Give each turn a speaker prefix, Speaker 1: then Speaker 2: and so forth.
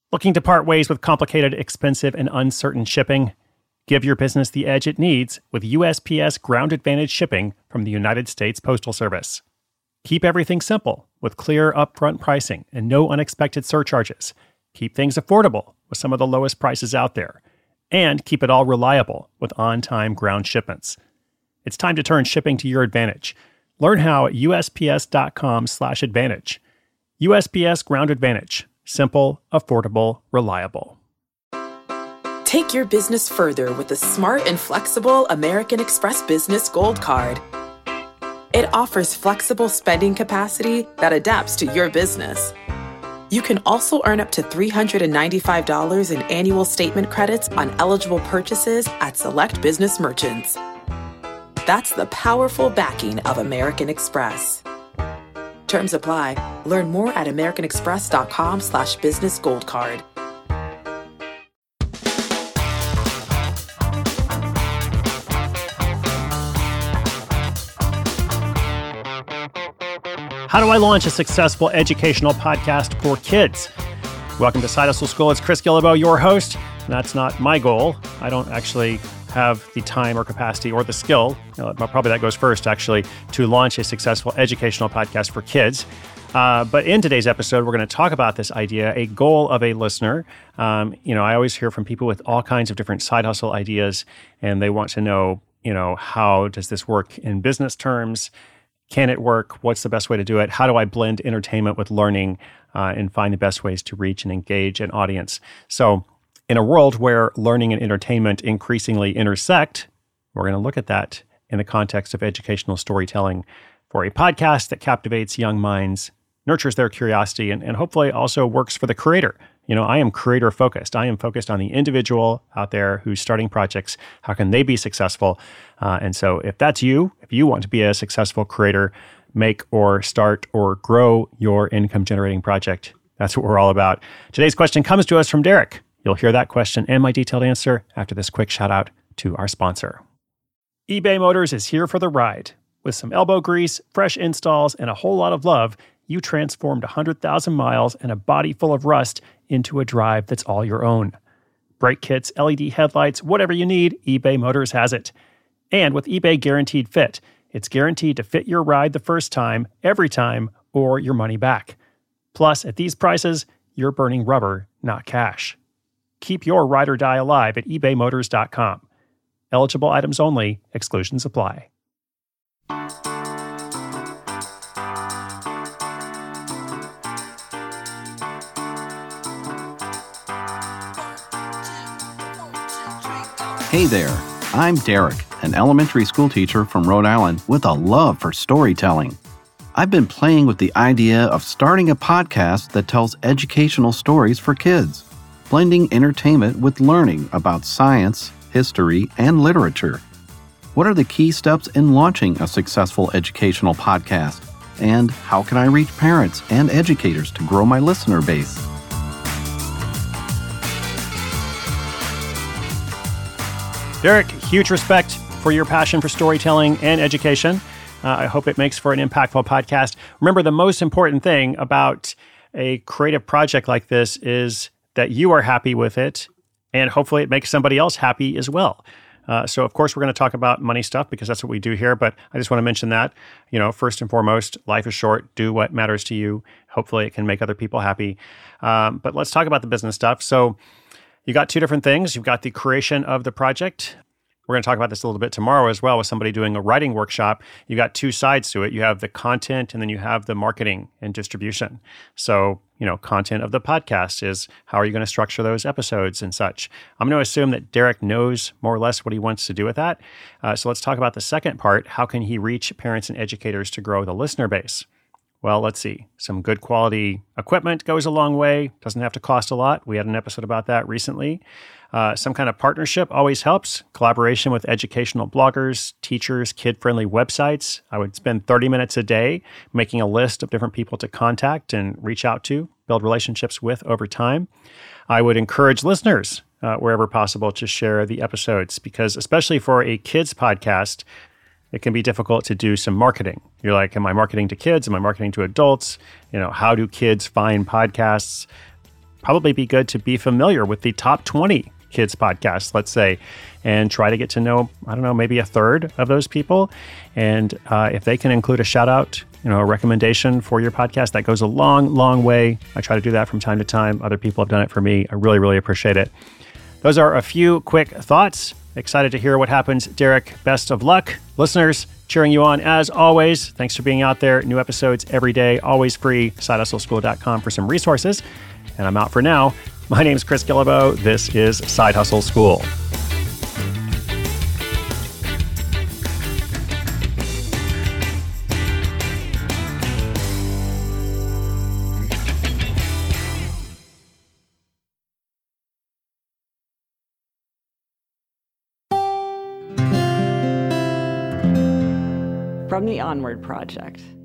Speaker 1: Looking to part ways with complicated, expensive, and uncertain shipping? Give your business the edge it needs with USPS Ground Advantage shipping from the United States Postal Service. Keep everything simple with clear upfront pricing and no unexpected surcharges. Keep things affordable with some of the lowest prices out there. And keep it all reliable with on-time ground shipments. It's time to turn shipping to your advantage. Learn how at USPS.com/advantage. USPS Ground Advantage. Simple, affordable, reliable.
Speaker 2: Take your business further with the smart and flexible American Express Business Gold Card. It offers flexible spending capacity that adapts to your business. You can also earn up to $395 in annual statement credits on eligible purchases at select business merchants. That's the powerful backing of American Express. Terms apply. Learn more at americanexpress.com/business gold card.
Speaker 1: How do I launch a successful educational podcast for kids? Welcome to Side Hustle School. It's Chris Guillebeau, your host. And that's not my goal. I don't actually have the time or capacity or the skill, probably that goes first actually, to launch a successful educational podcast for kids. But in today's episode, we're going to talk about this idea, a goal of a listener. I always hear from people with all kinds of different side hustle ideas, and they want to know, how does this work in business terms? Can it work? What's the best way to do it? How do I blend entertainment with learning and find the best ways to reach and engage an audience? So in a world where learning and entertainment increasingly intersect, we're going to look at that in the context of educational storytelling for a podcast that captivates young minds, nurtures their curiosity, and hopefully also works for the creator. I am creator focused. I am focused on the individual out there who's starting projects. How can they be successful? And so if that's you, if you want to be a successful creator, make or start or grow your income generating project, that's what we're all about. Today's question comes to us from Derek. You'll hear that question and my detailed answer after this quick shout out to our sponsor. eBay Motors is here for the ride. With some elbow grease, fresh installs, and a whole lot of love, you transformed 100,000 miles and a body full of rust into a drive that's all your own. Brake kits, LED headlights, whatever you need, eBay Motors has it. And with eBay Guaranteed Fit, it's guaranteed to fit your ride the first time, every time, or your money back. Plus, at these prices, you're burning rubber, not cash. Keep your ride or die alive at ebaymotors.com. Eligible items only, exclusions apply.
Speaker 3: Hey there, I'm Derek, an elementary school teacher from Rhode Island with a love for storytelling. I've been playing with the idea of starting a podcast that tells educational stories for kids, blending entertainment with learning about science, history, and literature. What are the key steps in launching a successful educational podcast? And how can I reach parents and educators to grow my listener base?
Speaker 1: Derek, huge respect for your passion for storytelling and education. I hope it makes for an impactful podcast. Remember, the most important thing about a creative project like this is that you are happy with it, and hopefully it makes somebody else happy as well. So, of course, we're going to talk about money stuff because that's what we do here, but I just want to mention that, first and foremost, life is short. Do what matters to you. Hopefully it can make other people happy. But let's talk about the business stuff. So you got two different things. You've got the creation of the project. We're going to talk about this a little bit tomorrow as well with somebody doing a writing workshop. You got two sides to it. You have the content and then you have the marketing and distribution. So, content of the podcast is how are you going to structure those episodes and such. I'm going to assume that Derek knows more or less what he wants to do with that. So let's talk about the second part. How can he reach parents and educators to grow the listener base? Well, let's see. Some good quality equipment goes a long way. Doesn't have to cost a lot. We had an episode about that recently. Some kind of partnership always helps. Collaboration with educational bloggers, teachers, kid-friendly websites. I would spend 30 minutes a day making a list of different people to contact and reach out to, build relationships with over time. I would encourage listeners, wherever possible, to share the episodes because especially for a kids podcast, it can be difficult to do some marketing. You're like, am I marketing to kids? Am I marketing to adults? How do kids find podcasts? probably be good to be familiar with the top 20 kids podcasts, let's say, and try to get to know, I don't know, maybe a third of those people. And if they can include a shout out, a recommendation for your podcast, that goes a long, long way. I try to do that from time to time. Other people have done it for me. I really, really appreciate it. Those are a few quick thoughts. Excited to hear what happens. Derek, best of luck. Listeners, cheering you on as always. Thanks for being out there. New episodes every day, always free. SideHustleSchool.com for some resources. And I'm out for now. My name is Chris Guillebeau. This is Side Hustle School.
Speaker 4: From the Onward Project.